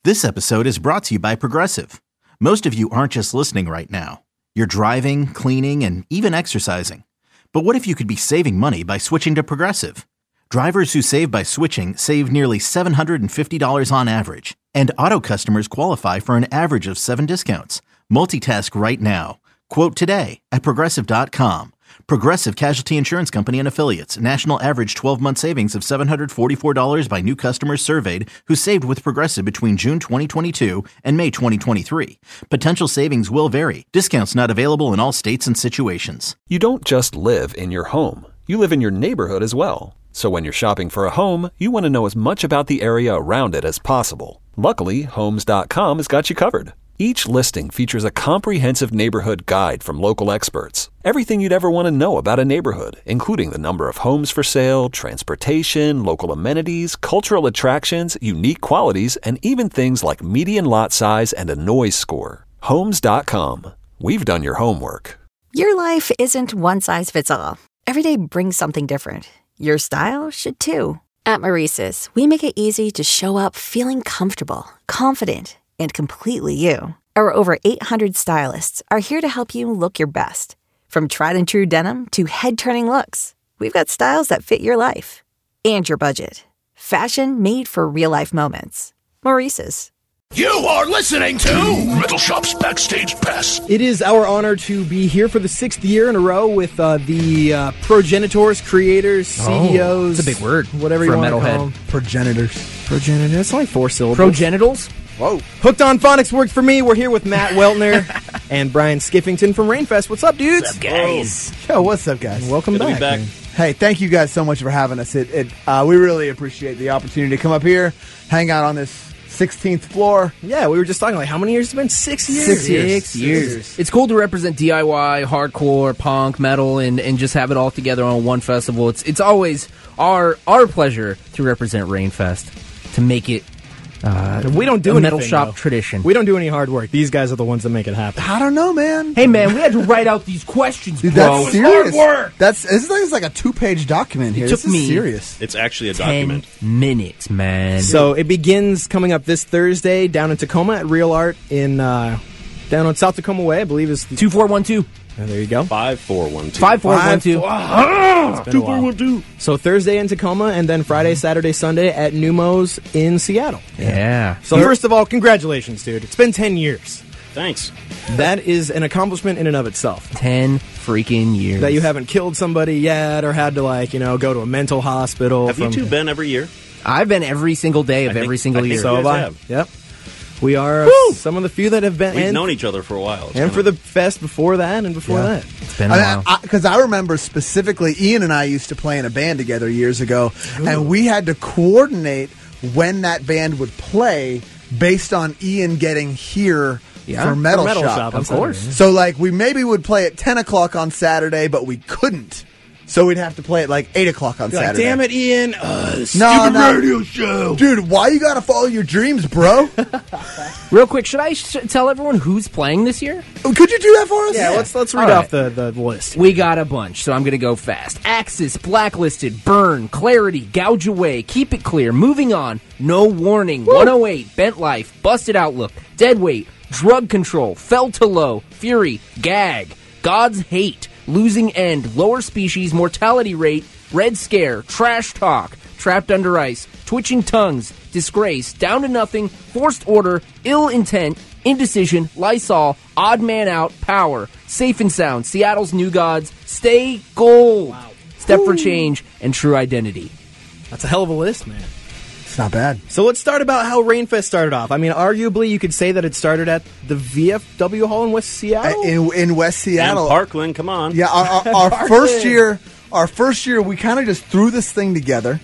This episode is brought to you by Progressive. Most of you aren't just listening right now. You're driving, cleaning, and even exercising. But what if you could be saving money by switching to Progressive? Drivers who save by switching save nearly $750 on average. And auto customers qualify for an average of 7 discounts. Multitask right now. Quote today at Progressive.com. Progressive Casualty Insurance Company and Affiliates. National average 12-month savings of $744 by new customers surveyed who saved with Progressive between June 2022 and May 2023. Potential savings will vary. Discounts not available in all states and situations. You don't just live in your home. You live in your neighborhood as well. So when you're shopping for a home, you want to know as much about the area around it as possible. Luckily, Homes.com has got you covered. Each listing features a comprehensive neighborhood guide from local experts. Everything you'd ever want to know about a neighborhood, including the number of homes for sale, transportation, local amenities, cultural attractions, unique qualities, and even things like median lot size and a noise score. Homes.com. We've done your homework. Your life isn't one size fits all. Every day brings something different. Your style should too. At Maurice's, we make it easy to show up feeling comfortable, confident, and completely you. Our over 800 stylists are here to help you look your best. From tried and true denim to head-turning looks, we've got styles that fit your life and your budget. Fashion made for real-life moments. Maurice's. You are listening to Metal Shop's Backstage Pass. It is our honor to be here for the 6th year in a row with the progenitors, creators, CEOs. It's a big word. Whatever for you a want to metalhead. call them. Progenitors. That's only 4 syllables. Progenitals? Whoa. Hooked on Phonics worked for me. We're here with Matt Weltner and Brian Skiffington from Rainfest. What's up, dudes? What's up, guys? Yo, what's up, guys? Welcome Good to back. be back. Man. Hey, thank you guys so much for having us. We really appreciate the opportunity to come up here, hang out on this 16th floor. Yeah, we were just talking, like, how many years has it been? 6 years? 6 years. It's cool to represent DIY, hardcore, punk, metal, and just have it all together on one festival. It's always our pleasure to represent Rainfest, to make it we don't do a metal anything, shop though. tradition. We don't do any hard work. These guys are the ones that make it happen. I don't know, man. Hey, man, we had to write out these questions, Dude, bro. that's serious. Hard work. It's like a 2-page document here. It took this is me serious. It's actually a 10 document. minutes, man. So it begins coming up this Thursday down in Tacoma at Real Art in down on South Tacoma Way, I believe is 2412. There you go. 5412. 5412. 2412. So Thursday in Tacoma, and then Friday, Saturday, Sunday at Numos in Seattle. Yeah. So first of all, congratulations, dude. It's been 10 years. Thanks. That is an accomplishment in and of itself. 10 freaking years. That you haven't killed somebody yet or had to, go to a mental hospital. Have you two been every year? I've been every single day of every single year. So have I. have. Yep. We are some of the few that have been. We've and, known each other for a while. and for the fest before that and before that. It's been a while. Because I remember specifically, Ian and I used to play in a band together years ago, and we had to coordinate when that band would play based on Ian getting here for Metal Shop. Of course. So, we maybe would play at 10 o'clock on Saturday, but we couldn't. So we'd have to play at 8 o'clock on Saturday. Damn it, Ian. Stupid radio show. Dude, why you gotta follow your dreams, bro? Real quick, should I tell everyone who's playing this year? Could you do that for us? Yeah, let's read All off the list. We got a bunch, so I'm going to go fast. Axis, Blacklisted, Burn, Clarity, Gouge Away, Keep It Clear, Moving On, No Warning, 108, Bent Life, Busted Outlook, Deadweight, Drug Control, Fell to Low, Fury, Gag, God's Hate, Losing End, Lower Species, Mortality Rate, Red Scare, Trash Talk, Trapped Under Ice, Twitching Tongues, Disgrace, Down to Nothing, Forced Order, Ill Intent, Indecision, Lysol, Odd Man Out, Power, Safe and Sound, Seattle's New Gods, Stay Gold, Step for Change, and True Identity. That's a hell of a list, man. It's not bad. So let's start about how Rainfest started off. I mean, arguably, you could say that it started at the VFW Hall in West Seattle. In West Seattle. And Parkland, come on. Yeah, our first year, we kind of just threw this thing together.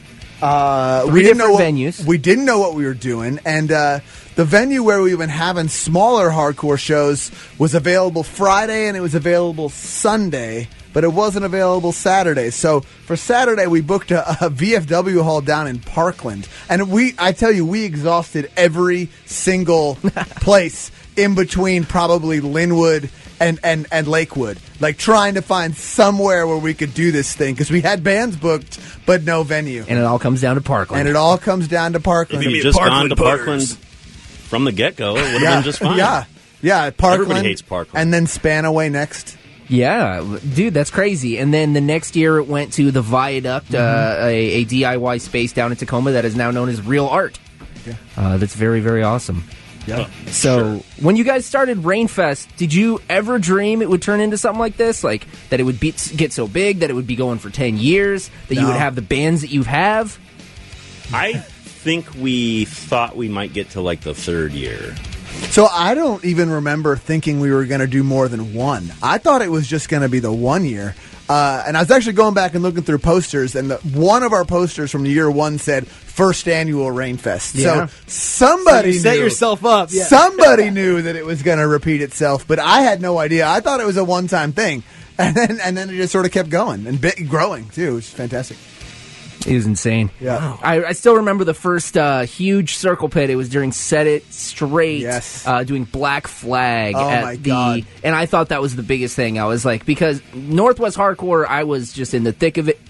Three different venues. We didn't know what we were doing, and the venue where we've been having smaller hardcore shows was available Friday and it was available Sunday, but it wasn't available Saturday. So for Saturday, we booked a VFW hall down in Parkland, and I tell you, we exhausted every single place in between probably Linwood and Lakewood, like trying to find somewhere where we could do this thing, because we had bands booked but no venue. And it all comes down to Parkland. And it all comes down to Parkland. If you've just gone to Parkland from the get-go, it would have been just fine. Yeah, Parkland. Everybody hates Parkland. And then Spanaway next. Yeah, dude, that's crazy. And then the next year it went to the Viaduct, a DIY space down in Tacoma that is now known as Real Art. That's very, very awesome. Yeah. So, when you guys started Rainfest, did you ever dream it would turn into something like this? Like, that it would get so big, that it would be going for 10 years, that you would have the bands that you have? I think we thought we might get to like the third year. So I don't even remember thinking we were going to do more than one. I thought it was just going to be the 1 year. And I was actually going back and looking through posters, and one of our posters from year one said first annual Rainfest. Yeah. So somebody set knew, yourself up. Yeah. Somebody knew that it was going to repeat itself, but I had no idea. I thought it was a one-time thing, and then it just sort of kept going and growing too. It was fantastic. It was insane. Yeah. Wow. I still remember the first huge circle pit. It was during Set It Straight, doing Black Flag at the, and I thought that was the biggest thing. I was like, because Northwest Hardcore, I was just in the thick of it,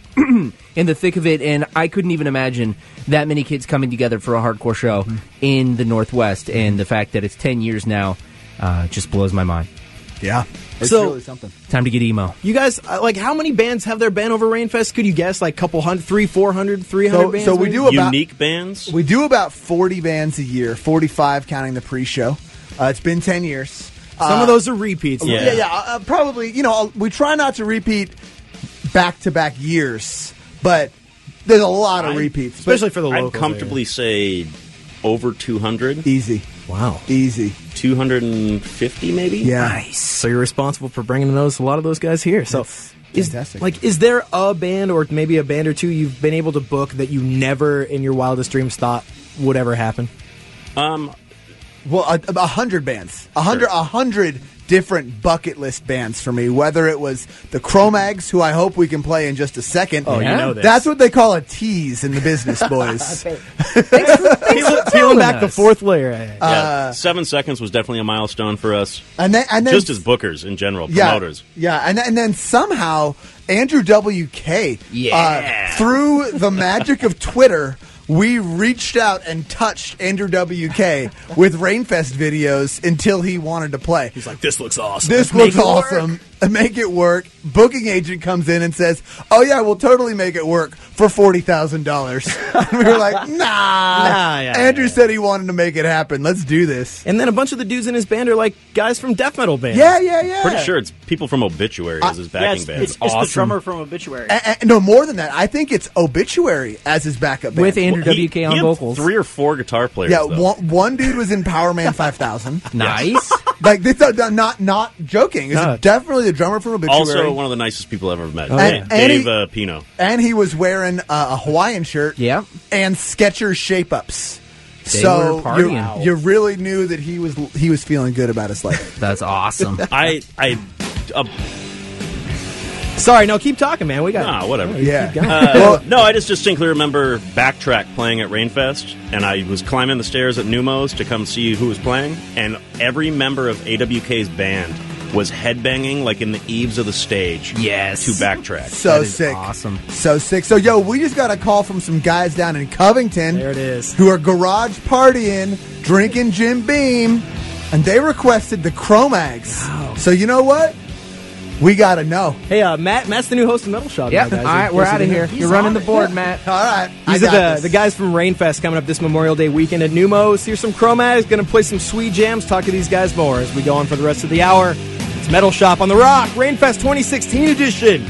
and I couldn't even imagine that many kids coming together for a hardcore show in the Northwest, and the fact that it's 10 years now just blows my mind. Yeah. It's So- really something. Time to get emo. You guys, like, how many bands have there been over Rainfest? Could you guess? Like, couple hundred, 300, 400, 300 bands? So we maybe? do about Unique bands? We do about 40 bands a year, 45 counting the pre-show. It's been 10 years. Some of those are repeats. Yeah. Probably. We try not to repeat back-to-back years, but there's a lot of repeats, especially for the I'd locals. comfortably say over 200. Easy. Wow. Easy. 250 maybe? Yeah. Nice. So you're responsible for bringing a lot of those guys here. So Fantastic. is there a band or maybe a band or two you've been able to book that you never in your wildest dreams thought would ever happen? Well, 100 bands. 100 different bucket list bands for me, whether it was the Cro-Mags, who I hope we can play in just a second. Oh, you know this. That's what they call a tease in the business, boys. Peeling back the fourth layer. Yeah, 7 seconds was definitely a milestone for us. And then Just as bookers in general, promoters. Yeah, and then somehow Andrew WK, through the magic of Twitter, we reached out and touched Andrew WK with Rainfest videos until he wanted to play. He's like, this looks awesome. This looks awesome. Make it work. Booking agent comes in and says, "Oh yeah, we'll totally make it work for $40,000." And we were like, "Nah." Andrew said he wanted to make it happen. Let's do this. And then a bunch of the dudes in his band are like guys from death metal bands. Yeah. Pretty sure it's people from Obituary as his backing band. It's the drummer from Obituary. No, more than that. I think it's Obituary as his backup band. With Andrew WK on he had vocals. 3 or 4 guitar players. Yeah, though. one dude was in Power Man 5000. Nice. Like this, not joking. It's definitely the drummer from Obituary. Also, one of the nicest people I've ever met. And Dave Pino. And he was wearing a Hawaiian shirt. Yeah. And Skechers shape-ups. They So were partying. you really knew that he was feeling good about his life. That's awesome. Sorry, no, keep talking, man. We got whatever. Yeah. No, I just distinctly remember Backtrack playing at Rainfest, and I was climbing the stairs at Numos to come see who was playing, and every member of AWK's band was headbanging like in the eaves of the stage. Yes. To Backtrack. So That is sick. awesome. So sick. So, we just got a call from some guys down in Covington. There it is. Who are garage partying, drinking Jim Beam, and they requested the Cro-Mags. Wow. So, you know what? We got to know. Hey, Matt's the new host of Metal Shop. Yep. now, guys. All right, we're out of here. You're running the board, Matt. All right. These are the guys from Rainfest coming up this Memorial Day weekend at Numos. Here's some Cro-Mags. Going to play some sweet jams. Talk to these guys more as we go on for the rest of the hour. It's Metal Shop on the Rock, Rainfest 2016 edition.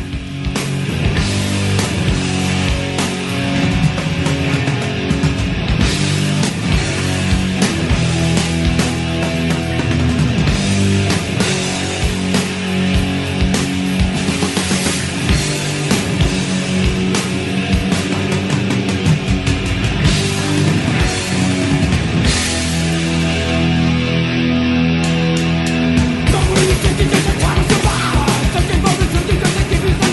Somebody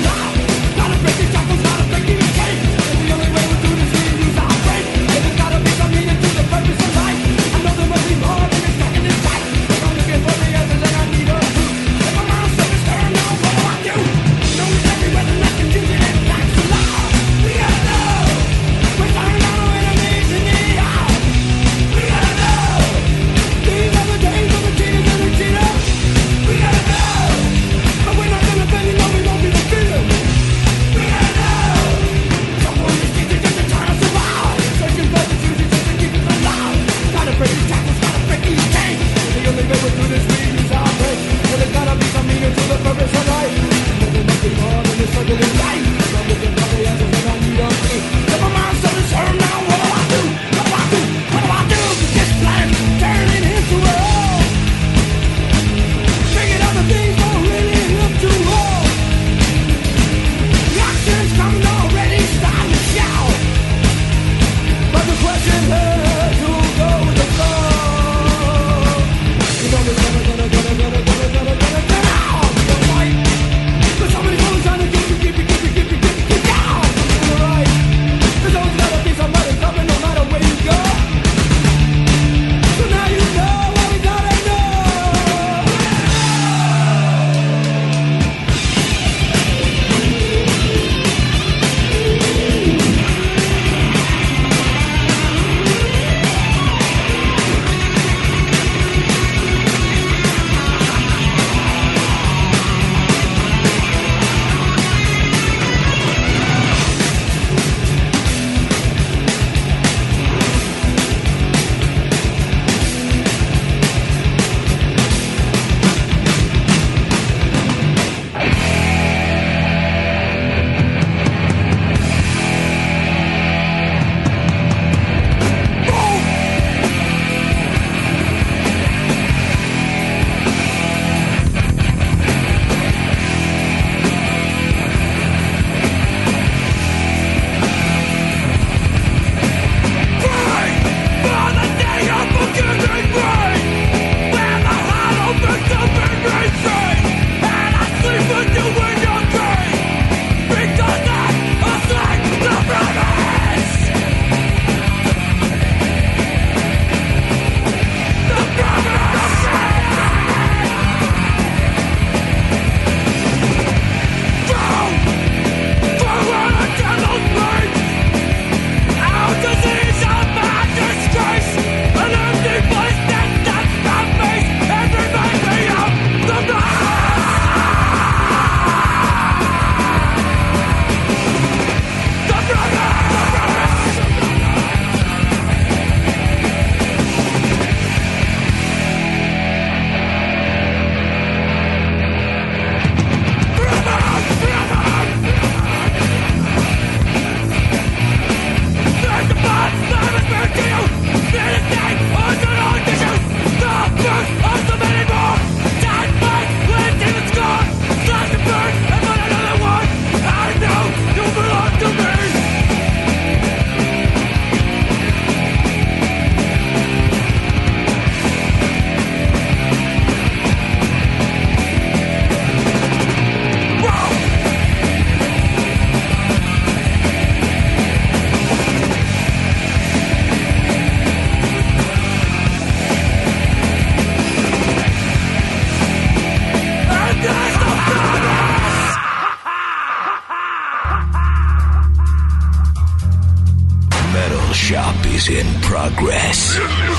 progress.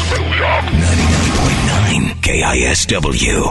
99.9 KISW.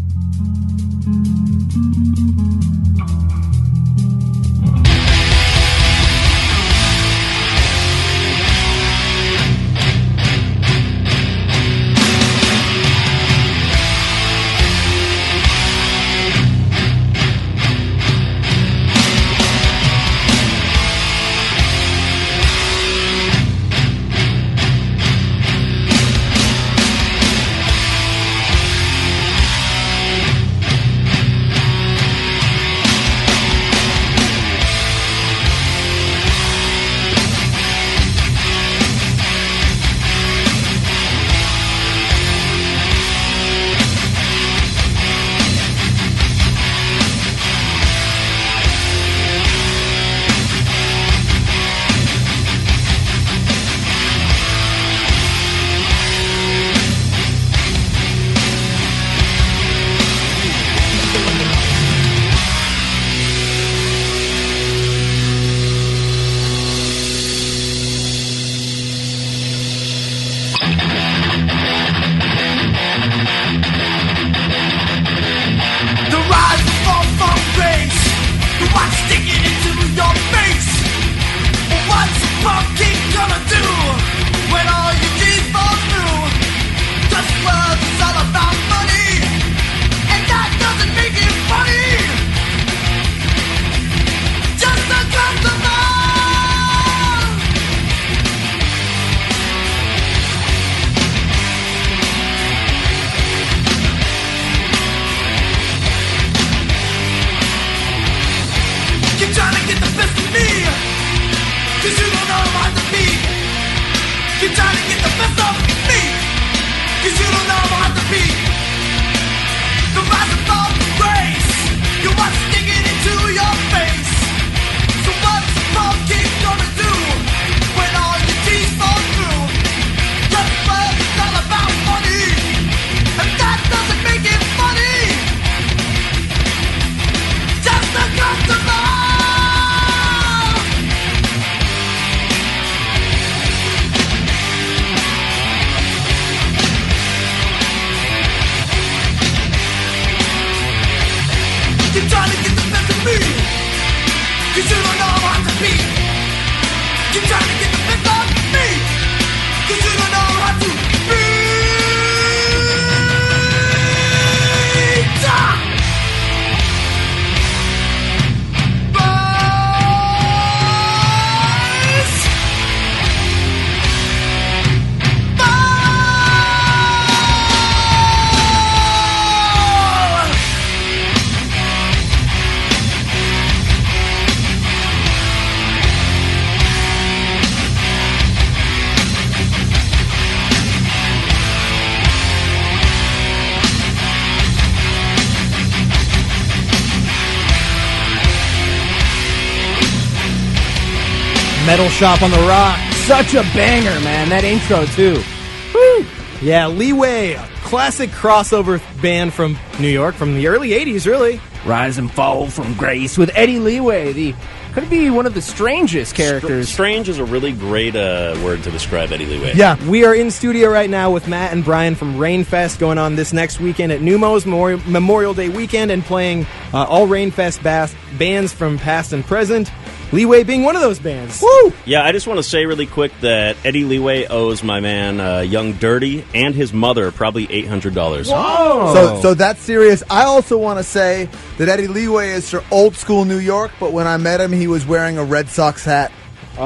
Metal Shop on the Rock. Such a banger, man. That intro, too. Woo! Yeah, Leeway, a classic crossover band from New York from the early 80s, really. Rise and Fall from Grace with Eddie Leeway. Could be one of the strangest characters. Strange is a really great word to describe Eddie Leeway. Yeah, we are in studio right now with Matt and Brian from Rainfest, going on this next weekend at Numos Memorial Day weekend, and playing all Rainfest bands from past and present. Leeway being one of those bands. Woo! Yeah, I just want to say really quick that Eddie Leeway owes my man Young Dirty and his mother probably $800. Whoa! So that's serious. I also want to say that Eddie Leeway is for old school New York, but when I met him, he was wearing a Red Sox hat. So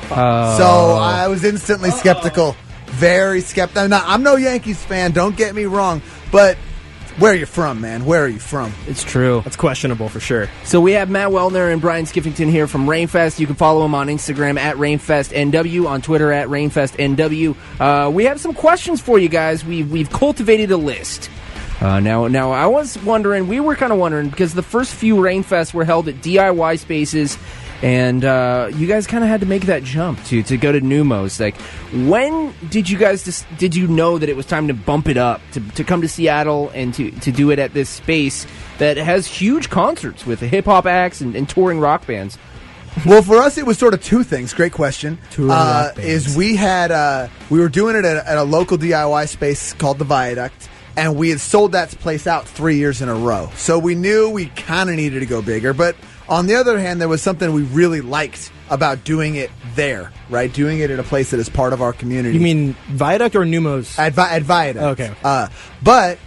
I was instantly skeptical. Very skeptical. I'm no Yankees fan, don't get me wrong, but where are you from, man? Where are you from? It's true. That's questionable for sure. So we have Matt Wellner and Brian Skiffington here from Rainfest. You can follow them on Instagram at RainfestNW, on Twitter at RainfestNW. We have some questions for you guys. We've cultivated a list. Now I was wondering, we were kind of wondering, because the first few Rainfests were held at DIY spaces, and you guys kind of had to make that jump to go to Numos. Like, when did you guys did you know that it was time to bump it up, to come to Seattle and to do it at this space that has huge concerts with hip-hop acts and touring rock bands? Well, for us, it was sort of two things. Great question. Two rock bands. Is we had we were doing it at a local DIY space called the Viaduct, and we had sold that place out 3 years in a row. So we knew we kind of needed to go bigger. But on the other hand, there was something we really liked about doing it there, right? Doing it at a place that is part of our community. You mean Viaduct or Numos? At Viaduct. Okay. But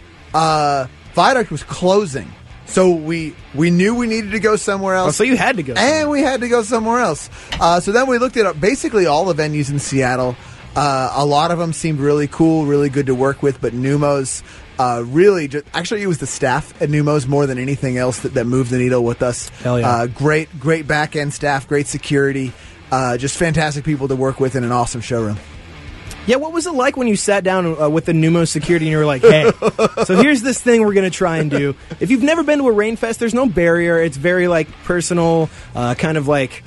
Viaduct was closing. So we knew we needed to go somewhere else. Oh, so you had to go somewhere. And we had to go somewhere else. So then we looked at basically all the venues in Seattle. A lot of them seemed really cool, really good to work with, but Numos really just... Actually, it was the staff at Numos more than anything else that moved the needle with us. Hell yeah. Great back-end staff, great security, just fantastic people to work with in an awesome showroom. Yeah, what was it like when you sat down with the Numos security and you were like, hey, so here's this thing we're going to try and do. If you've never been to a Rainfest, there's no barrier. It's very, like, personal, kind of like...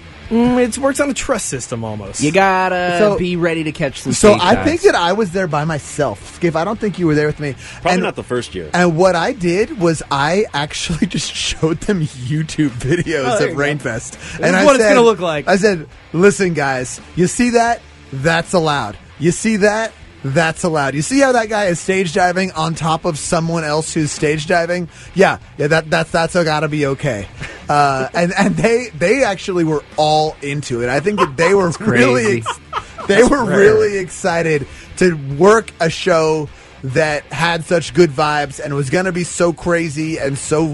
it works on a trust system almost. You gotta be ready to catch some So stage I dives. think that I was there by myself. Skip, I don't think you were there with me. Probably not the first year. And what I did was I actually just showed them YouTube videos of Rainfest. This is what it's gonna look like. I said, listen, guys, you see that? That's allowed. You see that? That's allowed. You see how that guy is stage diving on top of someone else who's stage diving? Yeah, that's gotta be okay. And they actually were all into it. I think that they were really really excited to work a show that had such good vibes and was going to be so crazy and so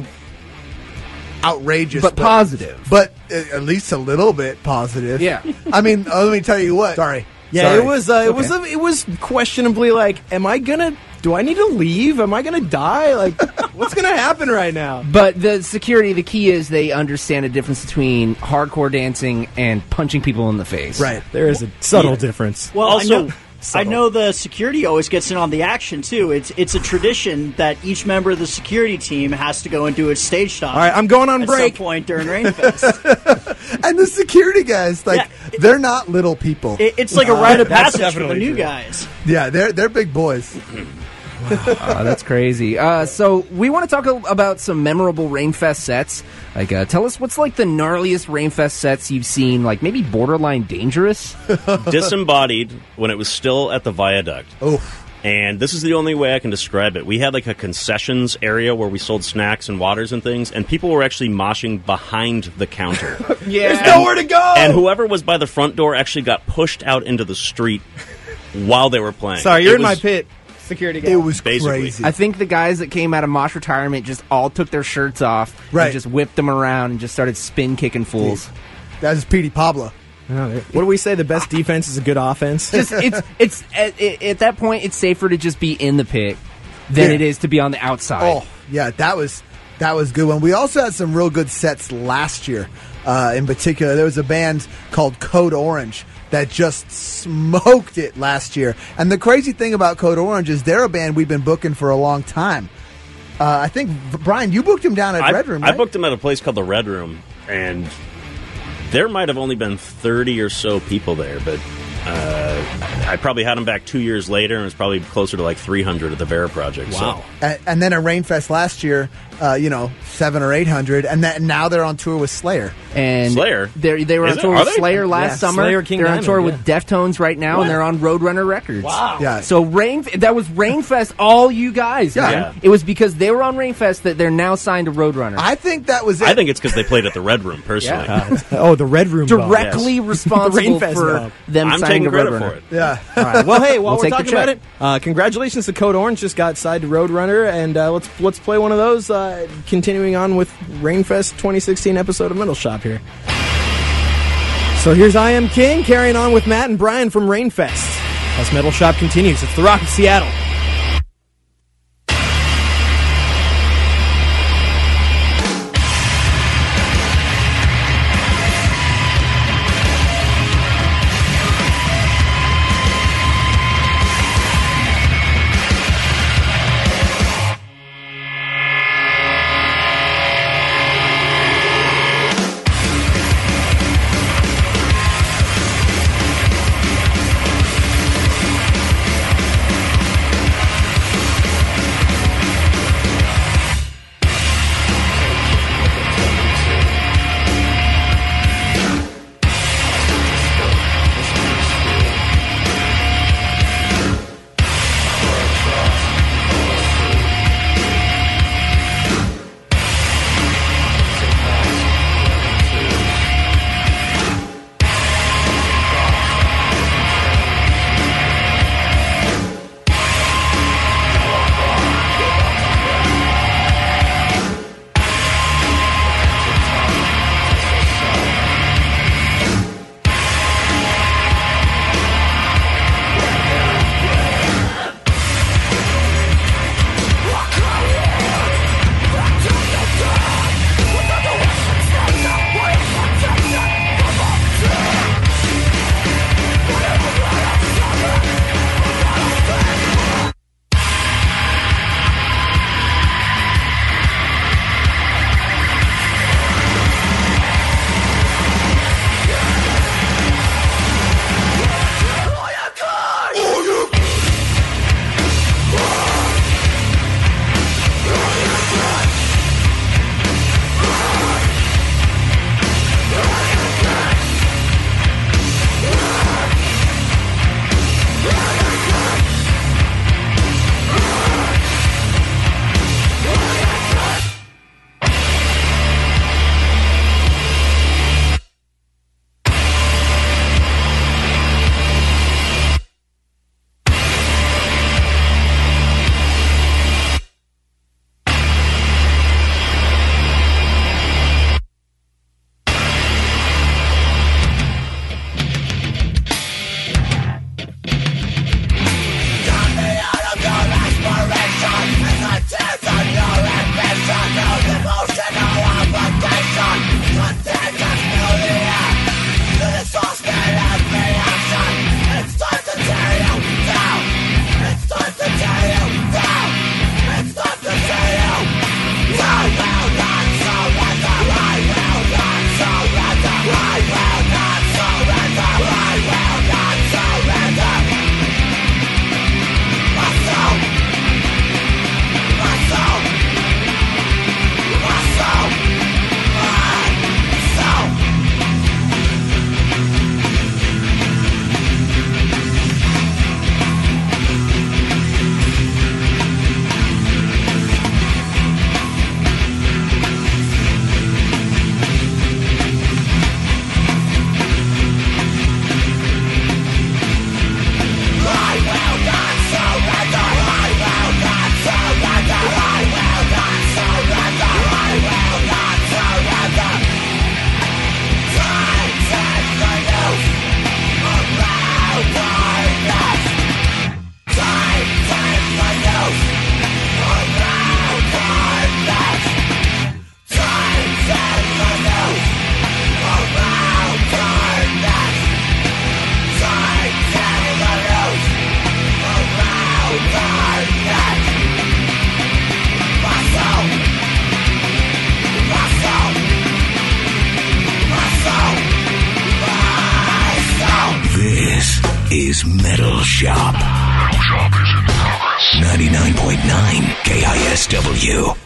outrageous, but positive. But at least a little bit positive. Yeah. I mean, let me tell you what. Sorry. Yeah, it was questionably like, do I need to leave? Am I gonna die? Like, what's gonna happen right now? But the security, the key is they understand the difference between hardcore dancing and punching people in the face. Right. There is a subtle difference. Well, Also- I know the security always gets in on the action too. It's a tradition that each member of the security team has to go and do a stage stop. All right, I'm going on at break. some point during Rainfest. And the security guys, they're not little people. It's like a rite of That's passage for the definitely new true. guys. Yeah, they're big boys. That's crazy. So we want to talk about some memorable Rainfest sets. Like, tell us what's like the gnarliest Rainfest sets you've seen. Like maybe borderline dangerous. Disembodied when it was still at the Viaduct. Oof. And this is the only way I can describe it. We had like a concessions area where we sold snacks and waters and things, and people were actually moshing behind the counter. Yeah, There's nowhere to go. And whoever was by the front door actually got pushed out into the street while they were playing. Sorry, you're It in my was- pit. Security guy. It was Basically. crazy. I think the guys that came out of Mosh retirement just all took their shirts off Right. and just whipped them around and just started spin kicking fools. That's Petey Pablo. What do we say? The best defense is a good offense. Just it's at that point it's safer to just be in the pit than Yeah. it is to be on the outside. Oh, yeah, that was a good one. We also had some real good sets last year. In particular, there was a band called Code Orange that just smoked it last year. And the crazy thing about Code Orange is they're a band we've been booking for a long time. I think, Brian, you booked them down at Red Room, right? I booked them at a place called the Red Room, and there might have only been 30 or so people there, but I probably had them back 2 years later, and it was probably closer to like 300 at the Vera Project. Wow. And then at Rainfest last year, 700 or 800, and now they're on tour with Slayer. And Slayer? They were Is on it? tour Are with they? Slayer last Yeah, summer. Slayer, King they're on Diamond, tour yeah. with Deftones right now, and they're on Roadrunner Records. Wow. Yeah. So that was Rainfest, all you guys. Yeah. Man. Yeah. It was because they were on Rainfest that they're now signed to Roadrunner. I think that was it. I think it's because they played at the Red Room, personally. Oh, the Red Room. Directly Yes. responsible The Rainfest for dog. them I'm signing taking to credit Roadrunner. for it. Yeah. All right. Well, hey, while We'll we're take the talking about check. it, congratulations to Code Orange. Just got signed to Roadrunner, and let's play one of those. Continuing on with Rainfest 2016 episode of Metal Shop here. So here's I Am King, carrying on with Matt and Brian from Rainfest. As Metal Shop continues, it's the Rock of Seattle. WK's Metal Shop. Metal Shop is in progress. 99.9 KISW.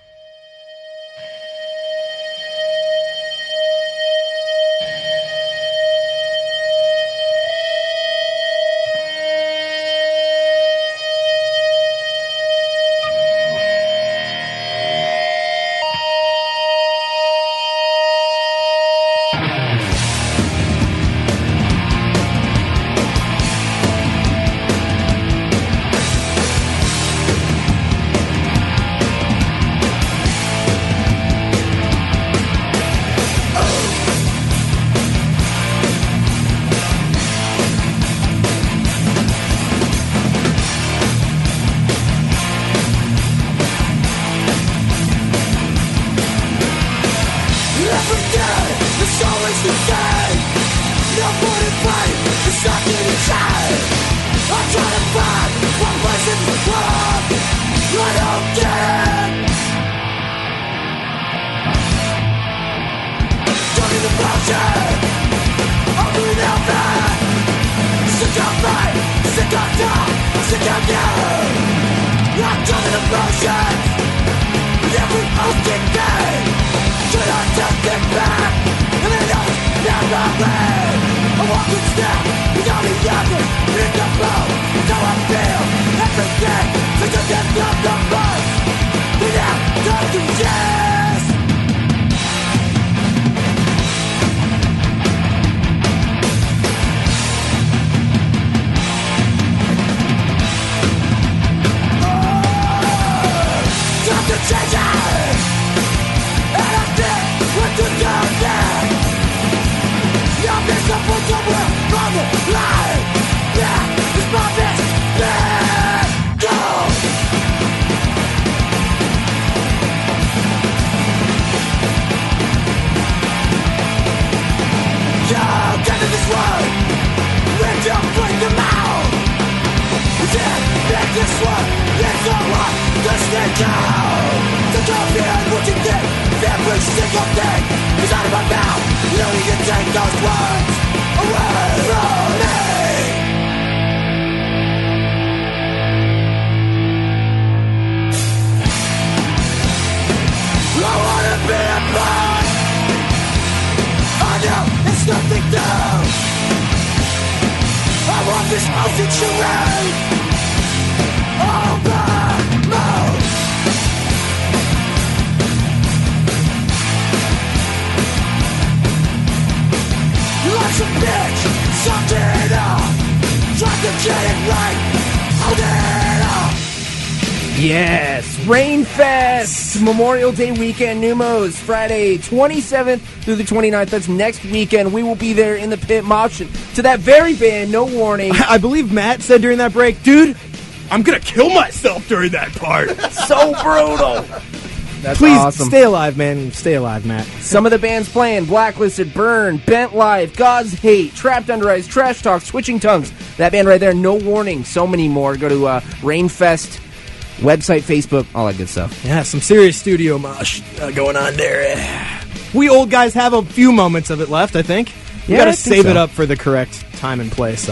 Yes, Rainfest, Memorial Day weekend, Numos, Friday 27th through the 29th. That's next weekend. We will be there in the pit moshing to that very band, No Warning. I believe Matt said during that break, dude, I'm going to kill myself during that part. So brutal. That's Please awesome. Stay alive, man. Stay alive, Matt. Some of the bands playing: Blacklisted, Burn, Bent Life, God's Hate, Trapped Under Ice, Trash Talk, Switching Tongues. That band right there, No Warning. So many more. Go to Rainfest website, Facebook, all that good stuff. Yeah, some serious studio mosh going on there. We old guys have a few moments of it left, I think. We got to save it up for the correct time and place.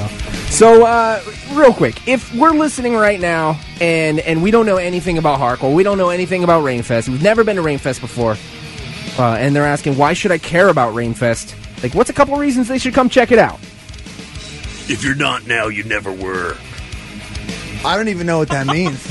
So, real quick, if we're listening right now and we don't know anything about hardcore, we don't know anything about Rainfest, we've never been to Rainfest before, and they're asking, why should I care about Rainfest? Like, what's a couple reasons they should come check it out? If you're not now, you never were. I don't even know what that means.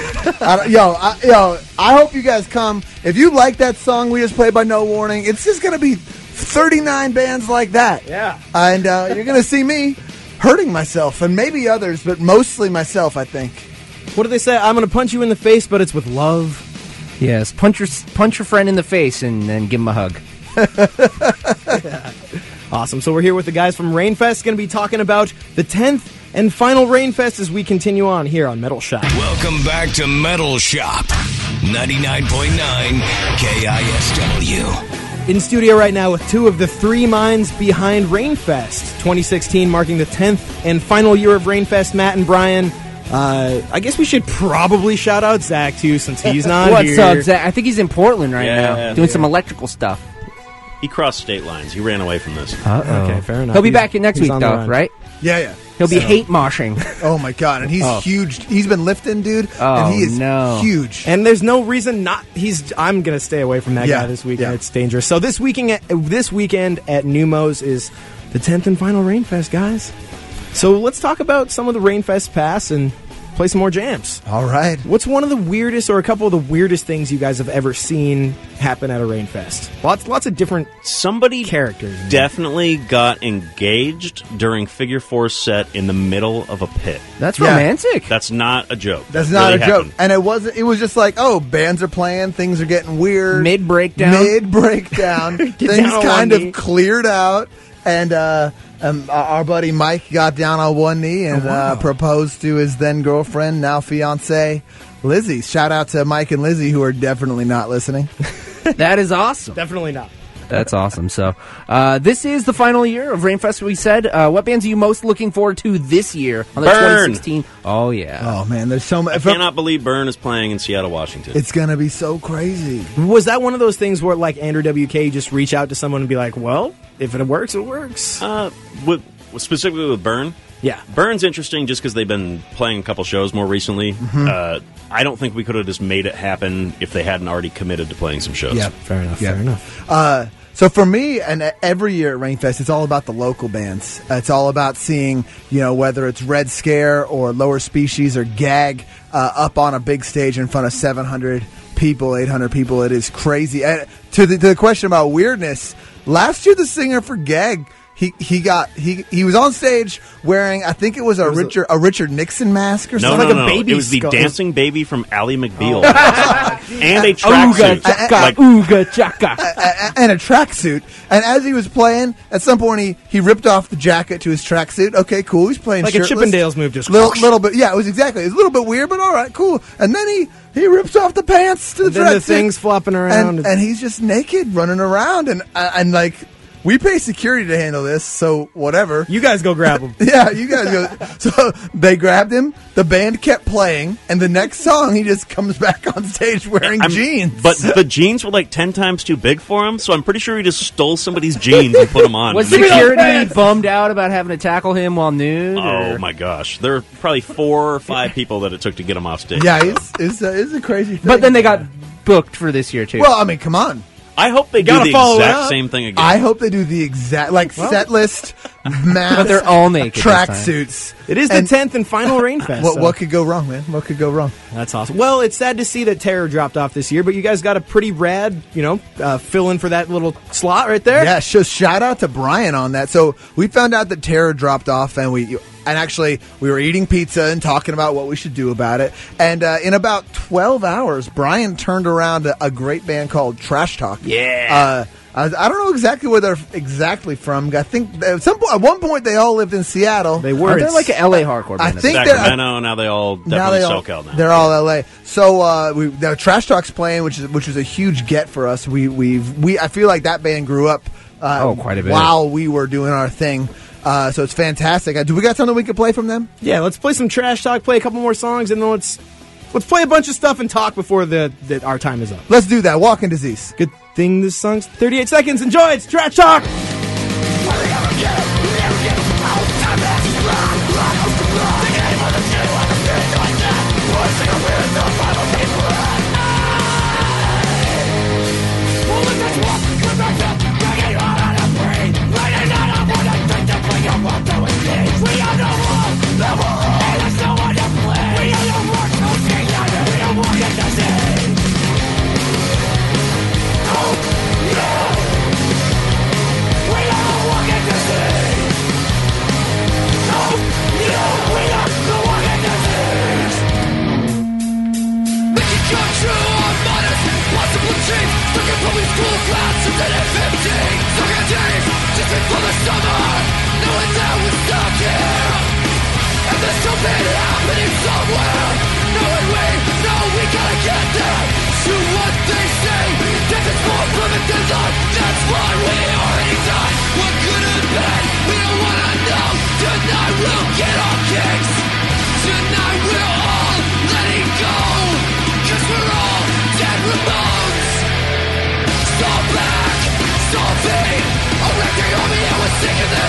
I hope you guys come. If you like that song we just played by No Warning, it's just going to be 39 bands like that. Yeah. And you're going to see me hurting myself, and maybe others, but mostly myself, I think. What do they say? I'm going to punch you in the face, but it's with love. Yes, punch your friend in the face and then give him a hug. Yeah. Awesome. So we're here with the guys from Rainfest, going to be talking about the 10th and final Rainfest as we continue on here on Metal Shop. Welcome back to Metal Shop, 99.9 KISW. In studio right now with two of the three minds behind Rainfest 2016, marking the 10th and final year of Rainfest. Matt and Brian. I guess we should probably shout out Zach, too, since he's not here. What's up, Zach? I think he's in Portland right now, doing some electrical stuff. He crossed state lines. He ran away from this. Okay, fair enough. He'll be back in next week, though, right? Yeah. He'll be hate moshing. Oh my god, and he's huge. He's been lifting, dude, and he is huge. And there's no reason not. I'm gonna stay away from that guy this weekend. Yeah. It's dangerous. So this weekend at Numos is the 10th and final Rainfest, guys. So let's talk about some of the Rainfest past and play some more jams. All right. What's one of the weirdest, or a couple of the weirdest things you guys have ever seen happen at a Rainfest? Lots of different characters. Definitely got engaged during Figure 4 set in the middle of a pit. That's romantic. That's not a joke. That's That not really a joke. happened. And it was just like, oh, bands are playing, things are getting weird. Mid breakdown. Things kind of cleared out, and our buddy Mike got down on one knee and proposed to his then girlfriend, now fiance, Lizzie. Shout out to Mike and Lizzie, who are definitely not listening. That is awesome. Definitely not. That's awesome. So, this is the final year of Rainfest, we said. What bands are you most looking forward to this year on the Burn. 2016? Oh, yeah. Oh, man, there's so much. I cannot believe Burn is playing in Seattle, Washington. It's going to be so crazy. Was that one of those things where, like, Andrew WK just reach out to someone and be like, well, if it works, it works? Specifically with Burn? Yeah. Burn's interesting just because they've been playing a couple shows more recently. I don't think we could have just made it happen if they hadn't already committed to playing some shows. Yeah, fair enough. Yeah. Fair enough. So for me, and every year at Rainfest, it's all about the local bands. It's all about seeing, whether it's Red Scare or Lower Species or Gag up on a big stage in front of 700 people, 800 people. It is crazy. And to the question about weirdness, last year the singer for Gag, he was on stage wearing, I think it was a Richard Nixon mask or something. No. a baby it was the skull. dancing baby from Ally McBeal. And a tracksuit. Ooga chaka. And a tracksuit. And as he was playing, at some point he ripped off the jacket to his tracksuit. Okay, cool. He's playing Like shirtless. a Chippendales move, just little bit. Yeah, it was exactly. It was a little bit weird, but all right, cool. And then he rips off the pants to the then tracksuit. the thing's flopping around. And he's just naked running around. And like, we pay security to handle this, so whatever. You guys go grab him. Yeah, you guys go. So they grabbed him. The band kept playing, and the next song, he just comes back on stage wearing jeans. But the jeans were like 10 times too big for him, so I'm pretty sure he just stole somebody's jeans and put them on. Was security bummed out about having to tackle him while nude? Oh, my gosh. There were probably 4 or 5 people that it took to get him off stage. Yeah, it's a crazy thing. But then they got booked for this year, too. Well, I mean, come on. I hope they do Gotta the follow it exact up. same thing again. I hope they do the exact, set list, mask, But they're all naked this time. tracksuits. It is the 10th and final Rainfest. What could go wrong, man? What could go wrong? That's awesome. Well, it's sad to see that Terror dropped off this year, but you guys got a pretty rad, fill in for that little slot right there. Yeah, shout out to Brian on that. So we found out that Terror dropped off, and we were eating pizza and talking about what we should do about it. And in about 12 hours, Brian turned around a great band called Trash Talk. Yeah. I don't know exactly where they're exactly from. I think at one point they all lived in Seattle. They were. They're like an LA hardcore band. I think Sacramento, now they all definitely SoCal now. They're all LA. So the Trash Talk's playing, which was a huge get for us. I feel like that band grew up quite a bit while we were doing our thing. So it's fantastic. Do we got something we could play from them? Yeah, let's play some Trash Talk, play a couple more songs, and then let's play a bunch of stuff and talk before our time is up. Let's do that. Walking Disease. Good thing this song's 38 seconds. Enjoy. It's Trash Talk. Sick of this.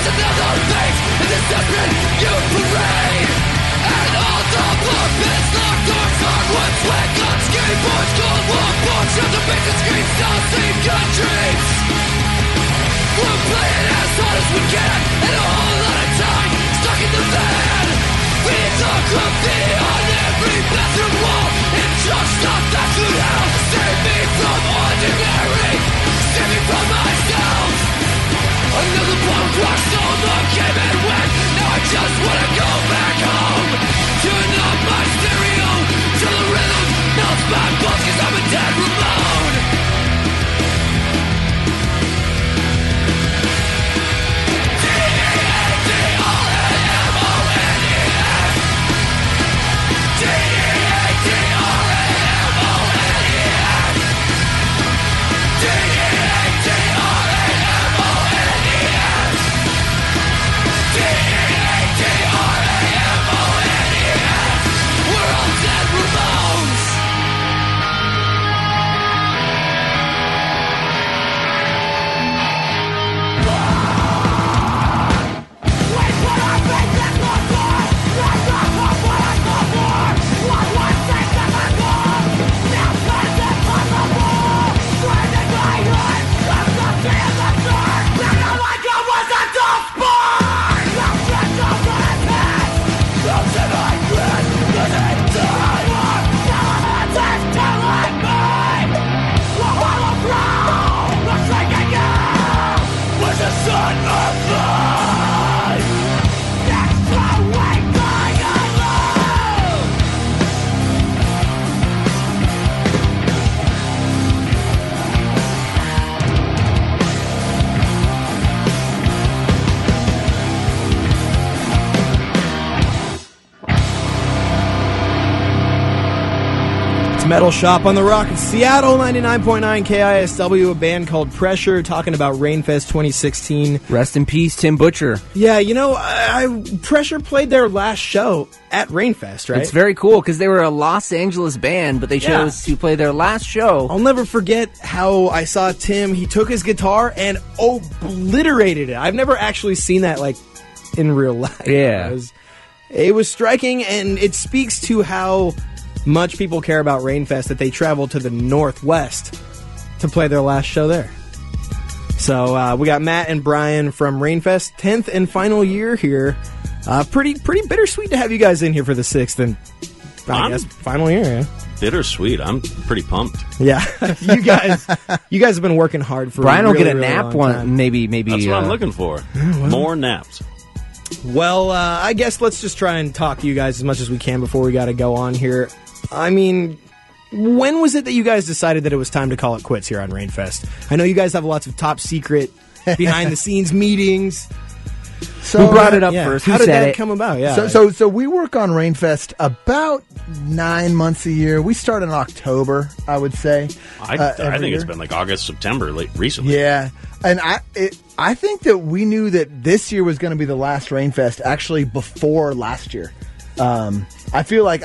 Metal Shop on the Rock in Seattle, 99.9 KISW, a band called Pressure, talking about Rainfest 2016. Rest in peace, Tim Butcher. Yeah, you know, Pressure played their last show at Rainfest, right? It's very cool because they were a Los Angeles band, but they chose to play their last show. I'll never forget how I saw Tim. He took his guitar and obliterated it. I've never actually seen that, like, in real life. Yeah. It was striking, and it speaks to how much people care about Rainfest that they traveled to the Northwest to play their last show there. So we got Matt and Brian from Rainfest, 10th and final year here. Pretty bittersweet to have you guys in here for the 6th and I guess final year. Yeah. Bittersweet. I'm pretty pumped. Yeah, you guys have been working hard for. Brian will get a nap one, maybe. That's what I'm looking for. More naps. Well, I guess let's just try and talk to you guys as much as we can before we got to go on here. I mean, when was it that you guys decided that it was time to call it quits here on Rainfest? I know you guys have lots of top secret, behind-the-scenes meetings. So, who brought it up first? How did that come about? Yeah. So we work on Rainfest about 9 months a year. We start in October, I would say. I think it's been like August, September, recently. Yeah, and I think that we knew that this year was going to be the last Rainfest actually before last year. I feel like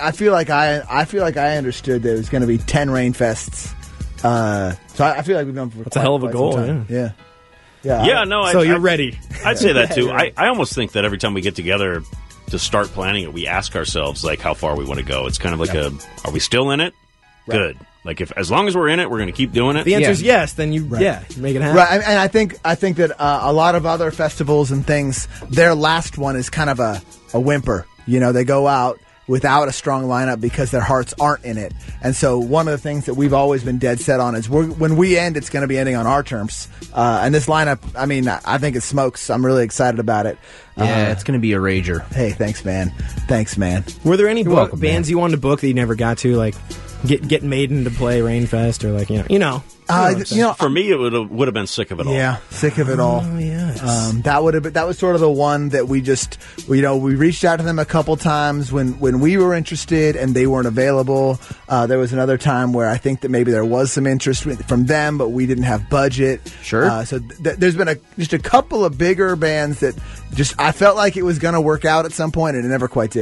I understood that it was going to be 10 Rainfests. So I feel like we've done for that's a hell of a goal. Yeah. No. So you're ready. I'd say that too. I almost think that every time we get together to start planning it, we ask ourselves like how far we want to go. It's kind of like are we still in it? Right. Good. Like as long as we're in it, we're going to keep doing it. The answer is yes. Then you make it happen. Right, and I think that a lot of other festivals and things, their last one is kind of a whimper. You know, they go out without a strong lineup because their hearts aren't in it. And so one of the things that we've always been dead set on is when we end, it's going to be ending on our terms. And this lineup, I mean, I think it smokes. I'm really excited about it. Yeah, it's going to be a rager. Hey, thanks, man. Were there any bands you wanted to book that you never got to, like get Maiden to play Rainfest, or like you know? For me, it would have been Sick of It All. Yeah, Sick of It All. Oh yes. That was sort of the one that we just we reached out to them a couple times when we were interested and they weren't available. There was another time where I think that maybe there was some interest from them, but we didn't have budget. Sure. So there's been just a couple of bigger bands that I felt like it was going to work out at some point, and it never quite did.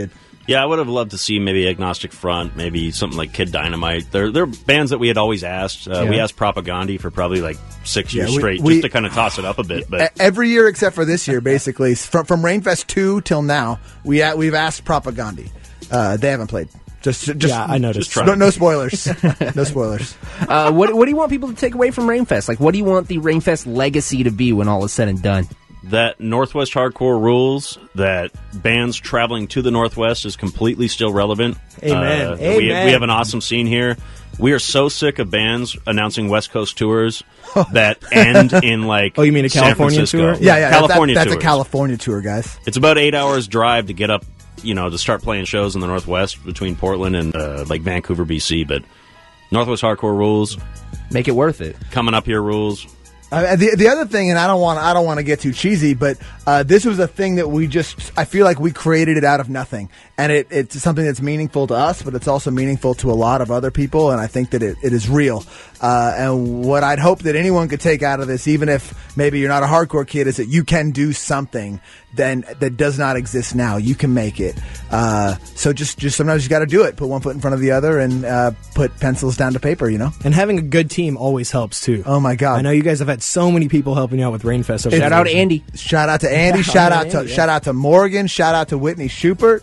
Yeah, I would have loved to see maybe Agnostic Front, maybe something like Kid Dynamite. They're bands that we had always asked. We asked Propagandhi for probably like 6 years straight just to kind of toss it up a bit. But every year except for this year, basically, from Rainfest 2 till now, we've asked Propagandhi. They haven't played. Yeah, I noticed. No spoilers. No spoilers. What do you want people to take away from Rainfest? Like, what do you want the Rainfest legacy to be when all is said and done? That Northwest Hardcore rules, that bands traveling to the Northwest is completely still relevant. Amen. We have an awesome scene here. We are so sick of bands announcing West Coast tours that end in like you mean a California San tour? Yeah. California that's tours. a California tour, guys. It's about 8 hours drive to get up, to start playing shows in the Northwest between Portland and like Vancouver, BC. But Northwest Hardcore rules. Make it worth it. Coming up here rules. The other thing, and I don't want to get too cheesy, but this was a thing that I feel like we created it out of nothing, and it's something that's meaningful to us, but it's also meaningful to a lot of other people, and I think that it is real. And what I'd hope that anyone could take out of this, even if maybe you're not a hardcore kid, is that you can do something that does not exist now. You can make it. So just sometimes you got to do it. Put one foot in front of the other, and put pencils down to paper. And having a good team always helps too. Oh my God! I know you guys have had so many people helping you out with Rainfest. Shout out Andy. Shout out to Andy. Shout out to Morgan. Shout out to Whitney Schubert.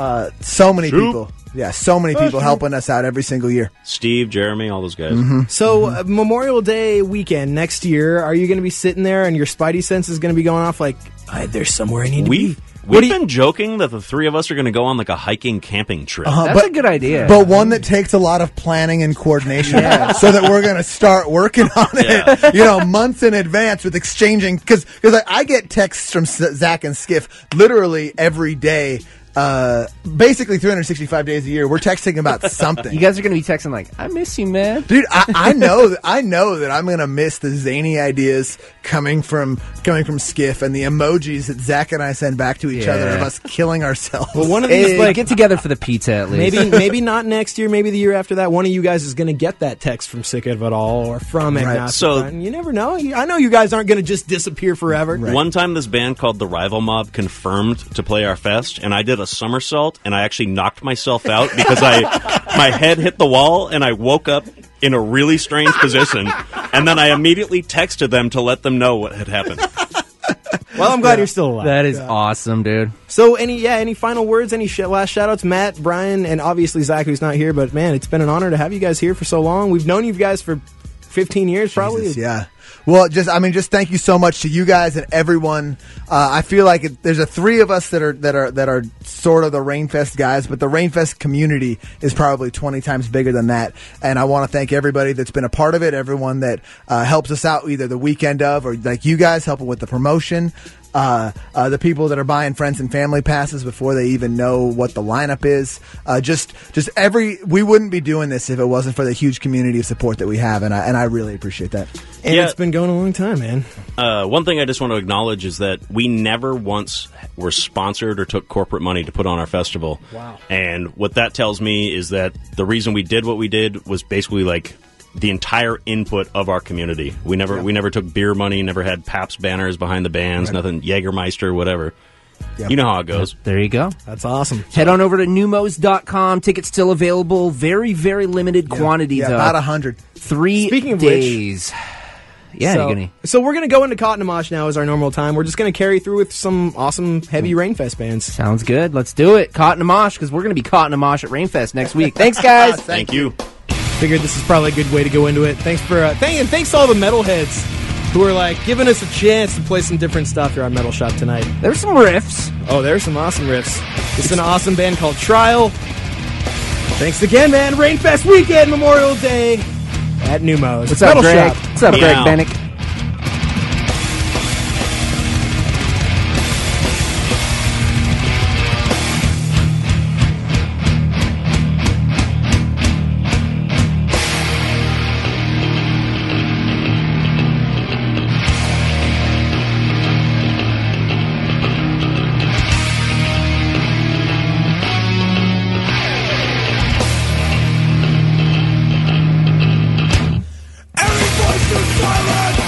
So many people. Yeah, so many people helping us out every single year. Steve, Jeremy, all those guys. Mm-hmm. So Memorial Day weekend next year, are you going to be sitting there and your spidey sense is going to be going off like, there's somewhere I need to be? We've been joking that the three of us are going to go on like a hiking camping trip. That's a good idea. But one that takes a lot of planning and coordination. So that we're going to start working on it, months in advance with exchanging. Because I get texts from Zach and Skiff literally every day. Basically 365 days a year, we're texting about something. You guys are going to be texting like, I miss you, man. Dude, I know that I'm going to miss the zany ideas coming from Skiff and the emojis that Zach and I send back to each other of us killing ourselves. Well, one of these, get together for the pizza at least. Maybe not next year, maybe the year after that. One of you guys is going to get that text from Sick of It All or from Agnostic. So you never know. I know you guys aren't going to just disappear forever. Right. One time this band called The Rival Mob confirmed to play our fest, and I did a somersault, and I actually knocked myself out because my head hit the wall, and I woke up in a really strange position, and then I immediately texted them to let them know what had happened. Well, I'm glad you're still alive. That is awesome, dude. So, any final words? Any last shout-outs? Matt, Brian, and obviously Zach, who's not here, but man, it's been an honor to have you guys here for so long. We've known you guys for 15 years, probably. Jesus, yeah. Well, just thank you so much to you guys and everyone. I feel like there's a three of us that are sort of the Rainfest guys, but the Rainfest community is probably 20 times bigger than that. And I want to thank everybody that's been a part of it, everyone that helps us out either the weekend of or like you guys helping with the promotion. The people that are buying friends and family passes before they even know what the lineup is. We wouldn't be doing this if it wasn't for the huge community of support that we have, and I really appreciate that. And it's been going a long time, man. One thing I just want to acknowledge is that we never once were sponsored or took corporate money to put on our festival. Wow. And what that tells me is that the reason we did what we did was basically like the entire input of our community. We never took beer money, never had Pabst banners behind the bands, nothing Jägermeister, whatever. Yep. You know how it goes. There you go. That's awesome. Head on over to Numos.com. Tickets still available. Very, very limited quantity, though. About 100. 3 Speaking of days. So we're going to go into Cottonamash now as our normal time. We're just going to carry through with some awesome heavy Rainfest bands. Sounds good. Let's do it. Cottonamash, because we're going to be Cottonamash at Rainfest next week. Thanks, guys. Thank you. Figured this is probably a good way to go into it. Thanks for thanks to all the metalheads who are like giving us a chance to play some different stuff here on Metal Shop tonight. There's some riffs. Oh, there's some awesome riffs. It's an awesome band called Trial. Thanks again, man. Rainfest weekend, Memorial Day at Numos. What's up, Metal Greg? Shop. What's up, Greg Bennick? Every voice is silent.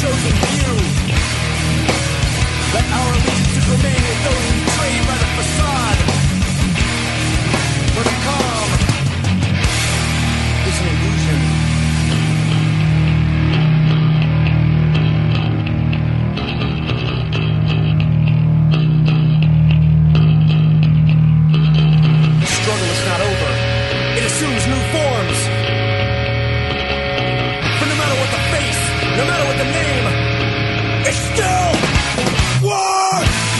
chosen few. Let our allegiances remain with those betrayed by the facade. For the calm is an illusion. The struggle is not over. It assumes new forms. For no matter what the face, no matter what the name, it's still war!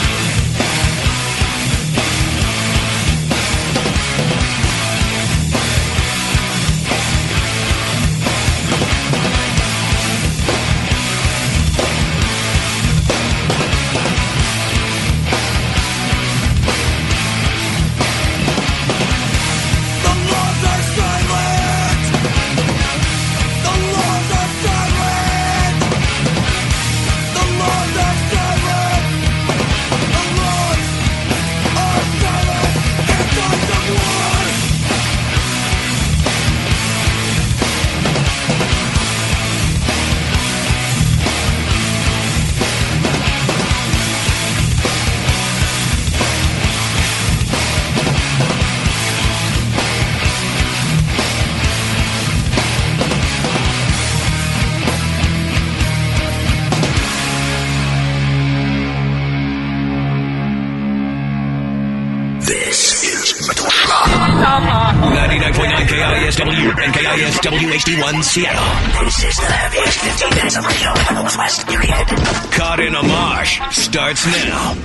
This is Metal Shop. 99.9 KISW and KISW HD1 Seattle. This is the heaviest 15 minutes of radio in the Northwest period. Caught in a Mosh starts now.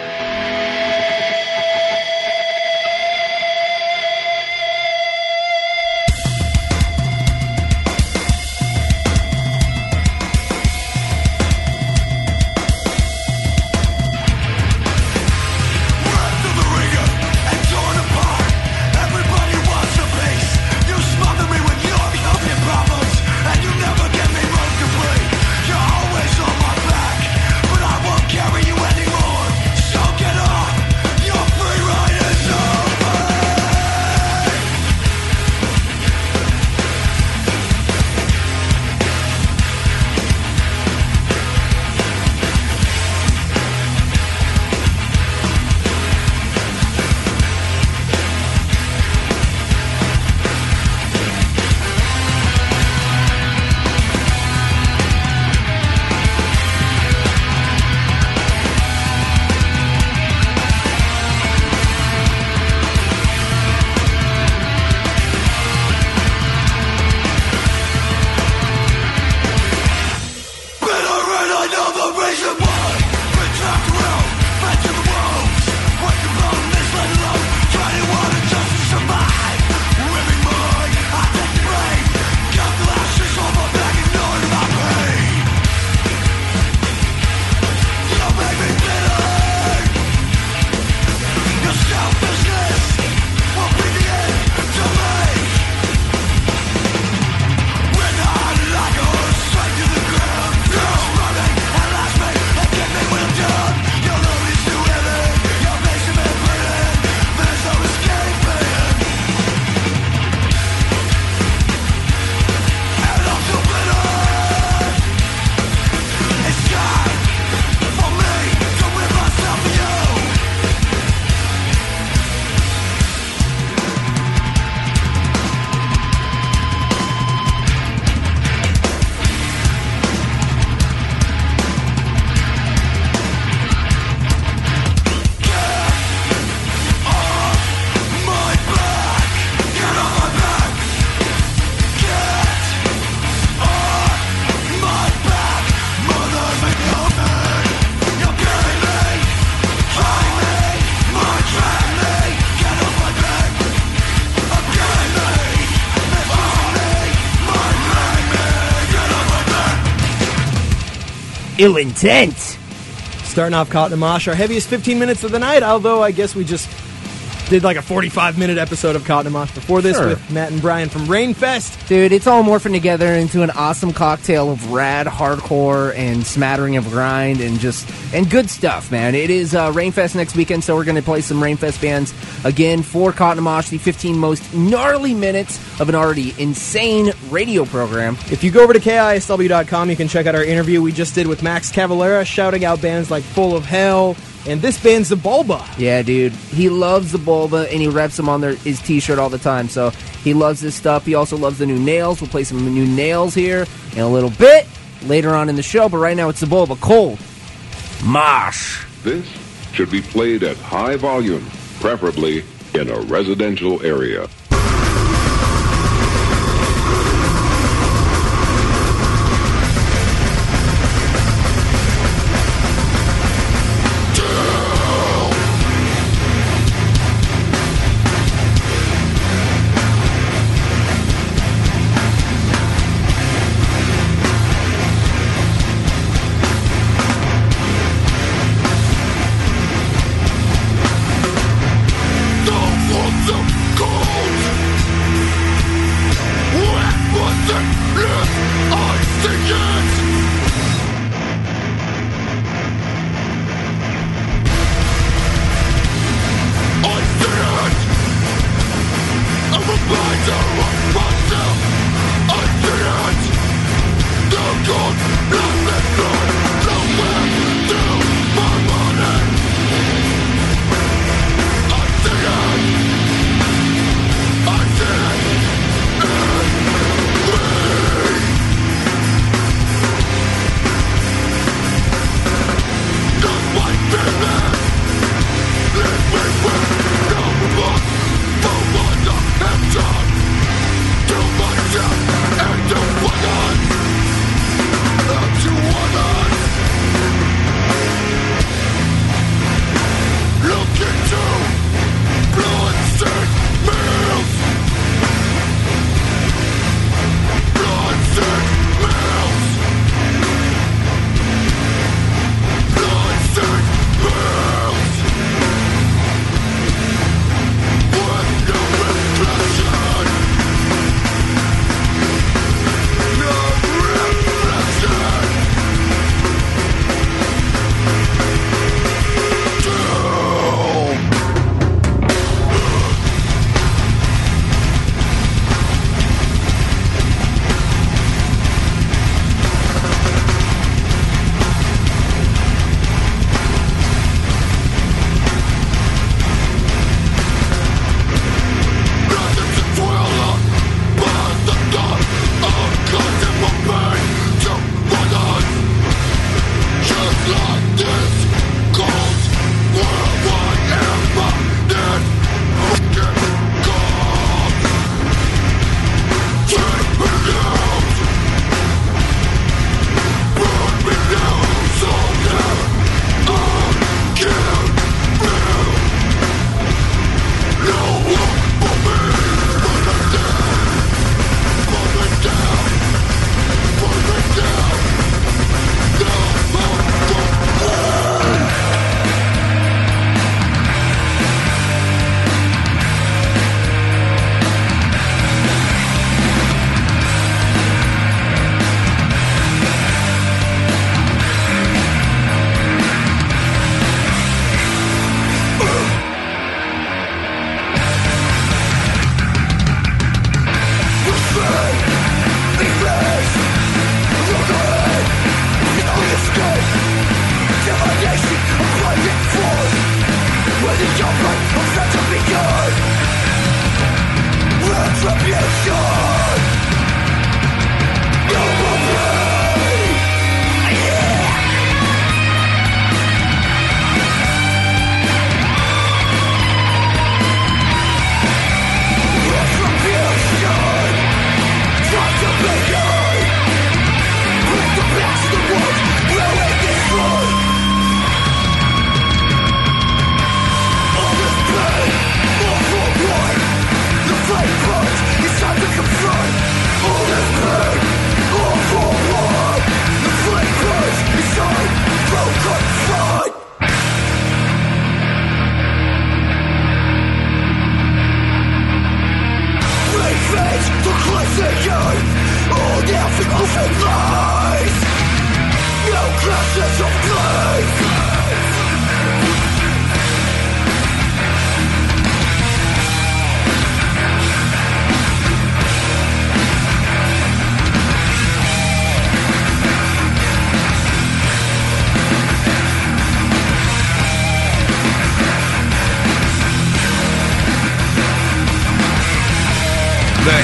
Ill intent. Starting off Caught in a Mosh, our heaviest 15 minutes of the night, although I guess we just did like a 45-minute episode of Cotton and Mosh before this with Matt and Brian from Rainfest. Dude, it's all morphing together into an awesome cocktail of rad hardcore and smattering of grind and good stuff, man. It is Rainfest next weekend, so we're going to play some Rainfest bands again for Cotton and Mosh, the 15 most gnarly minutes of an already insane radio program. If you go over to KISW.com, you can check out our interview we just did with Max Cavalera, shouting out bands like Full of Hell, and this band's Zabulba. Yeah, dude. He loves Zabulba, and he reps them on his t-shirt all the time, so he loves this stuff. He also loves the new Nails. We'll play some new Nails here in a little bit, later on in the show, but right now it's Zabulba. Cold Mosh. This should be played at high volume, preferably in a residential area. Cold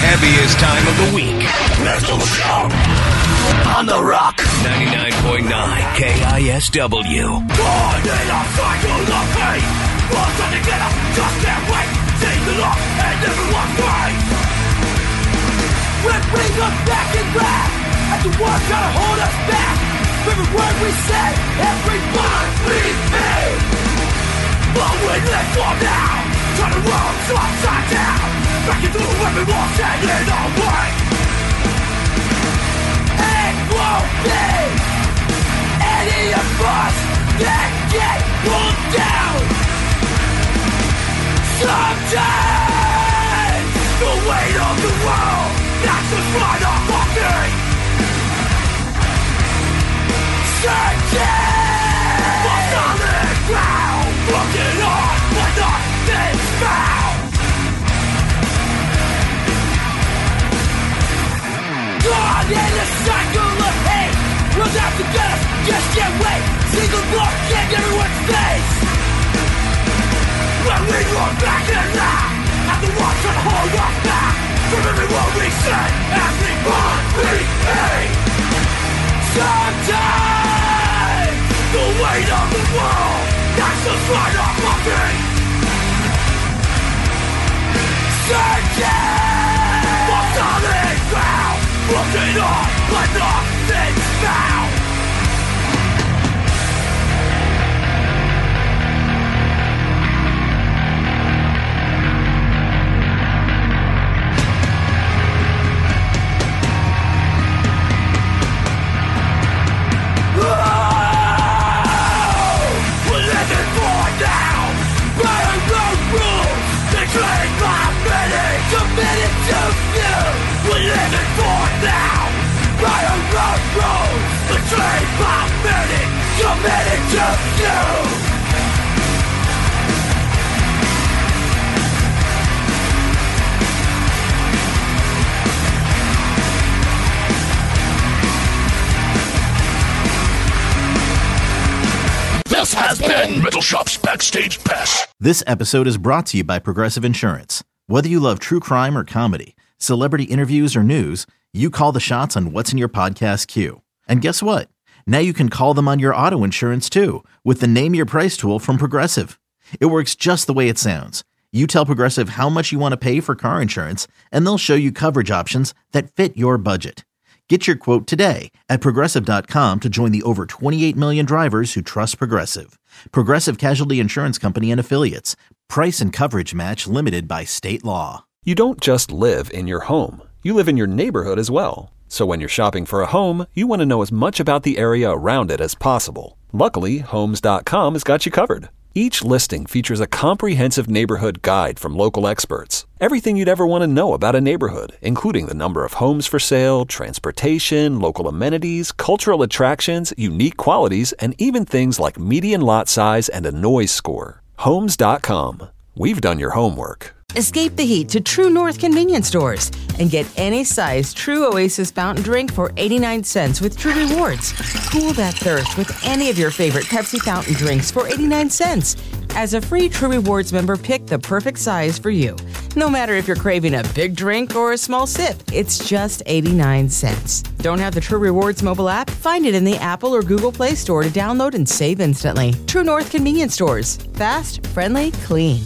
heaviest time of the week. Metal Shop on the Rock 99.9 KISW. Born in a cycle of pain, brought together, just can't wait. Sing the lock and everyone's right. We're bring us back and back, and the war trying to hold us back. Every word we say, every bond we pay. But we live for now, turn the world upside down. Back into every wall, standing our way. It won't be any of us that get pulled down. Sometimes the weight of the world knocks us right off our feet. Searching for solid ground, looking on but nothing's found. God in a cycle of hate, runs after us, just can't wait. Single block in everyone's face. When we look back and laugh at the ones that hold us back, from every word we say, every bond we pay. Sometimes the weight of the world knocks us right off our feet. Searching for solid ground, looking on but nothing's found. Committed to you, we're living for now. By a road rules, betrayed by many, committed to you. This has been Metal Shop's Backstage Pass. This episode is brought to you by Progressive Insurance. Whether you love true crime or comedy, celebrity interviews or news, you call the shots on what's in your podcast queue. And guess what? Now you can call them on your auto insurance too with the Name Your Price tool from Progressive. It works just the way it sounds. You tell Progressive how much you want to pay for car insurance, and they'll show you coverage options that fit your budget. Get your quote today at Progressive.com to join the over 28 million drivers who trust Progressive. Progressive Casualty Insurance Company and Affiliates. Price and coverage match limited by state law. You don't just live in your home. You live in your neighborhood as well. So when you're shopping for a home, you want to know as much about the area around it as possible. Luckily, Homes.com has got you covered. Each listing features a comprehensive neighborhood guide from local experts. Everything you'd ever want to know about a neighborhood, including the number of homes for sale, transportation, local amenities, cultural attractions, unique qualities, and even things like median lot size and a noise score. Homes.com. We've done your homework. Escape the heat to True North convenience stores and get any size True Oasis fountain drink for 89 cents with True Rewards. Cool that thirst with any of your favorite Pepsi fountain drinks for 89 cents. As a free True Rewards member, pick the perfect size for you. No matter if you're craving a big drink or a small sip, it's just 89 cents. Don't have the True Rewards mobile app? Find it in the Apple or Google Play Store to download and save instantly. True North convenience stores. Fast, friendly, clean.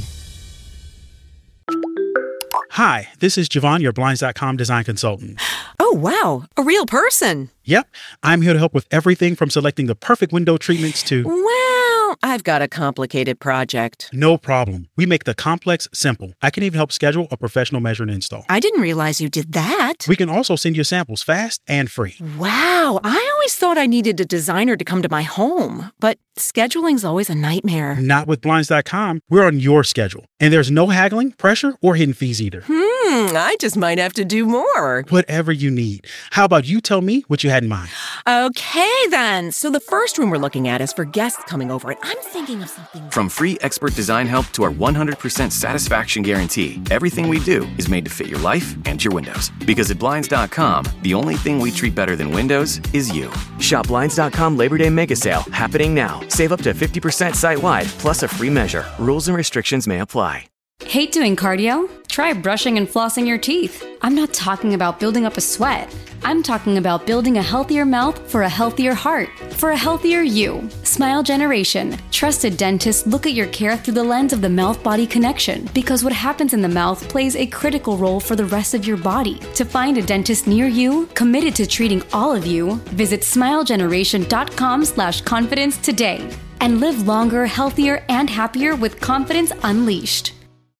Hi, this is Javon, your Blinds.com design consultant. Oh, wow. A real person. Yep. I'm here to help with everything from selecting the perfect window treatments to... Well, I've got a complicated project. No problem. We make the complex simple. I can even help schedule a professional measure and install. I didn't realize you did that. We can also send you samples fast and free. Wow. I always thought I needed a designer to come to my home, but scheduling's always a nightmare. Not with Blinds.com. We're on your schedule. And there's no haggling, pressure, or hidden fees either. I just might have to do more. Whatever you need. How about you tell me what you had in mind? Okay, then. So the first room we're looking at is for guests coming over, and I'm thinking of something... From free expert design help to our 100% satisfaction guarantee, everything we do is made to fit your life and your windows. Because at Blinds.com, the only thing we treat better than windows is you. Shop Blinds.com Labor Day Mega Sale, happening now. Save up to 50% site-wide, plus a free measure. Rules and restrictions may apply. Hate doing cardio? Try brushing and flossing your teeth. I'm not talking about building up a sweat. I'm talking about building a healthier mouth for a healthier heart, for a healthier you. Smile Generation. Trusted dentists look at your care through the lens of the mouth-body connection, because what happens in the mouth plays a critical role for the rest of your body. To find a dentist near you, committed to treating all of you, visit smilegeneration.com/confidence today. And live longer, healthier, and happier with confidence unleashed.